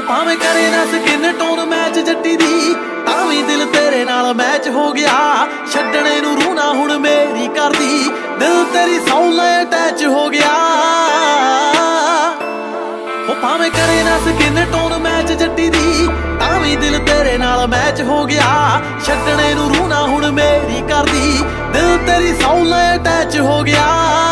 ਭਾਵੇਂ ਕਰੇ ਨਾ ਸਕਿਨ ਟੋਨ ਮੈਚ ਜੱਟੀ ਦੀ, ਤਾਂ ਵੀ ਦਿਲ ਤੇਰੇ ਨਾਲ ਮੈਚ ਹੋ ਗਿਆ। ਛੱਡਣੇ ਨੂੰ ਰੂਹ ਨਾ ਹੁਣ ਮੇਰੀ ਕਰਦੀ, ਦਿਲ ਤੇਰੀ ਸੌਂ ਨਾਲ ਅਟੈਚ ਹੋ ਗਿਆ। ਭਾਵੇਂ ਕਰੇ ਨਾ ਸਕਿਨ ਟੋਨ ਮੈਚ ਜੱਟੀ ਦੀ, ਤਾਂ ਵੀ ਦਿਲ ਤੇਰੇ ਨਾਲ ਮੈਚ ਹੋ ਗਿਆ। ਛੱਡਣੇ ਨੂੰ ਰੂਹ ਨਾ ਹੁਣ ਮੇਰੀ ਕਰਦੀ, ਦਿਲ ਤੇਰੀ ਸੌਂ ਨਾਲ ਅਟੈਚ ਹੋ ਗਿਆ।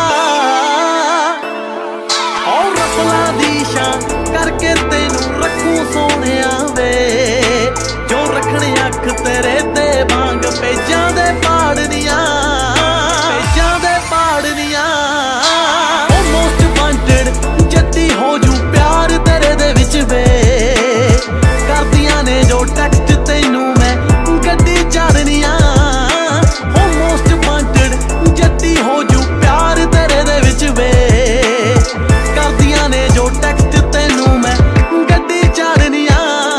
ਔਰ ਰਫਲਾਂ ਦੀ ਸ਼ਾਨ ਕਰਕੇ ਤੈਨੂੰ ਰੱਖੂ ਸੋਹਣਿਆ ਵੇ, ਜੋ ਰੱਖਣੇ ਅੱਖ ਤੇਰੇ ਤੇ ਵਾਂਗ ਪੇਜਾਂ ਦੇ ਪਾੜਨੀਆਂ, ਪੇਜਾਂ ਦੇ ਪਾੜਨੀਆਂ। ਮੋਸਟ ਵਾਂਟਡ ਜੱਟੀ ਹੋ ਜੂ ਪਿਆਰ ਤੇਰੇ ਦੇ ਵਿੱਚ ਵੇ, ਕਰਦੀਆਂ ਨੇ ਜੋ ਟੈਕਸਟ ਤੈਨੂੰ ਮੈਂ ਗੱਡੀ ਚਾੜਨੀਆਂ। ਮੋਸਟ ਵਾਂਟਡ ਜੱਟੀ ਹੋ ਜੂ ਪਿਆਰ ਤੇਰੇ ਦੇ ਵਿੱਚ ਵੇ, ਕਰਦੀਆਂ ਨੇ ਜੋ ਟੈਕਸਟ ਤੈਨੂੰ ਮੈਂ ਗੱਡੀ ਚਾੜਨੀਆਂ।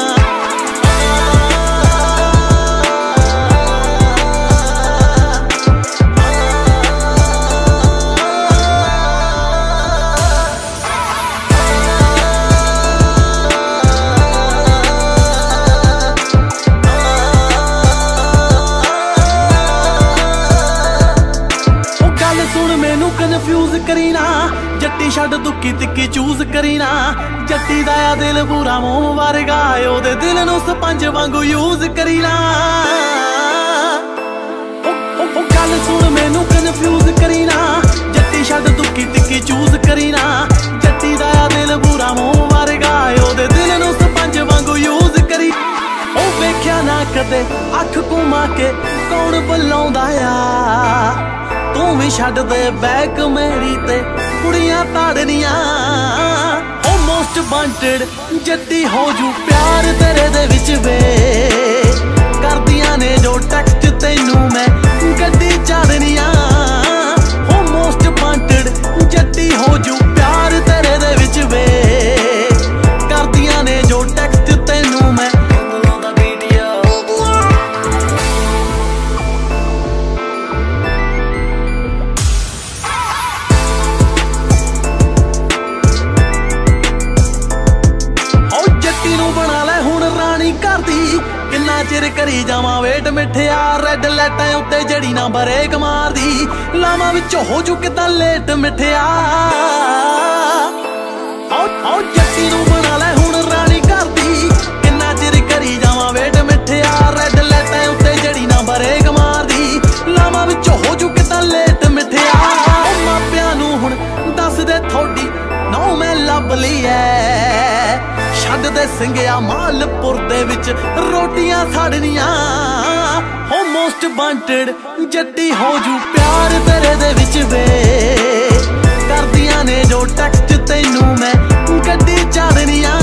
ਸੁਣ ਮੈਨੂੰ ਕਨਫਿਊਜ਼ ਕਰੀ ਨਾ, ਜੱਟੀ ਛੱਡ ਦੁੱਕੀ ਤਿੱਕੀ ਚੂਜ਼ ਕਰੀ ਨਾ। ਜੱਟੀ ਦਾ ਆ ਦਿਲ ਪੂਰਾ ਮੋਹ ਵਰਗਾ, ਉਹਦੇ ਦਿਲ ਨੂੰ ਸਪੰਜ ਵਾਂਗੂ ਯੂਜ਼ ਕਰੀ ਨਾ। ਉਹ ਗੱਲ ਸੁਣ ਮੈਨੂੰ ਕਨਫਿਊਜ਼ ਕਰੀ ਨਾ, ਜੱਟੀ ਛੱਡ ਦੁੱਕੀ ਤਿੱਕੀ ਚੂਜ਼ ਕਰੀ ਨਾ। ਜੱਟੀ ਦਾ ਆ ਦਿਲ ਪੂਰਾ ਮੋਹ ਵਰਗਾ, ਉਹਦੇ ਦਿਲ ਨੂੰ ਸਪੰਜ ਵਾਂਗੂ ਯੂਜ਼ ਕਰੀ। ਉਹ ਵੇਖਿਆ ਨਾ ਕਦੇ ਅੱਖ ਘੁਮਾ ਕੇ ਕੌਣ ਬੁਲਾਉਂਦਾ ਆ, ਤੂੰ ਵੀ ਛੱਡ ਦੇ ਬੈਕ ਮੇਰੀ ਤੇ ਕੁੜੀਆਂ ਤਾੜਨੀਆਂ। ਉਹ ਮੋਸਟ ਵਾਂਟਡ ਜੱਟੀ ਹੋ ਜੂ ਪਿਆਰ ਤੇਰੇ ਦੇ ਵਿੱਚ ਵੇ, ਕਰਦੀਆਂ ਨੇ ਜੋ ਟੈਕਸਟ ਤੈਨੂੰ ਮੈਂ ਗੱਡੀ ਚਾੜਨੀਆਂ। ਉਹ ਮੋਸਟ ਵਾਂਟਡ ਜੱਟੀ ਹੋ ਜੂ ਪਿਆਰ ਤੇਰੇ ਦੇ ਵਿੱਚ ਵੇ, ਕਰਦੀਆਂ ਨੇ ਜੋ ਟੈਕਸਟ ਤੈਨੂੰ ਮੈਂ। ਬਣਾ ਲੈ ਹੁਣ ਰਾਣੀ ਕਰਦੀ, ਕਿੰਨਾ ਚਿਰ ਕਰੀ ਜਾਵਾਂ ਵੇਟ ਮਿੱਠਿਆ। ਰੈਡ ਲਾਈਟਾਂ ਉੱਤੇ ਜੜੀ ਨਾ ਬਰੇਕ ਮਾਰਦੀ, ਲਾਵਾਂ ਵਿੱਚ ਹੋ ਜੂ ਕਿਦਾਂ ਲੇਟ ਮਿੱਠਿਆ। ਆਓ ਜੱਟੀ ਨੂੰ ਬਣਾ ਲੈ ਹੁਣ ਰਾਣੀ ਕਰਦੀ, ਕਿੰਨਾ ਚਿਰ ਕਰੀ ਜਾਵਾਂ ਵੇਟ ਮਿੱਠਿਆ। ਰੈਡ ਲਾਈਟਾਂ ਉੱਤੇ ਜੜੀ ਨਾ ਬਰੇਕ ਮਾਰਦੀ, ਲਾਵਾਂ ਵਿੱਚ ਹੋ ਜੂ ਕਿਦਾਂ ਲੇਟ ਮਿੱਠਿਆ। ਮਾਪਿਆਂ ਨੂੰ ਹੁਣ ਦੱਸ ਦੇ ਥੋੜੀ ਨੌ ਮੈਂ ਲੱਭ ਲਈ ਐ, ਛੱਡ ਦੇ ਸਿੰਘਿਆ ਮਾਲਪੁਰ ਦੇ ਵਿੱਚ ਰੋਟੀਆਂ ਸਾੜਨੀਆਂ। ਹੋ ਮੋਸਟ ਵਾਂਟਡ ਜੱਟੀ ਹੋ ਜੂ ਪਿਆਰ ਤੇਰੇ ਦੇ ਵਿੱਚ ਵੇ, ਕਰਦੀਆਂ ਨੇ ਜੋ ਟੈਕਸਟ ਤੈਨੂੰ ਮੈਂ ਗੱਡੀ ਚਾੜਨੀਆਂ।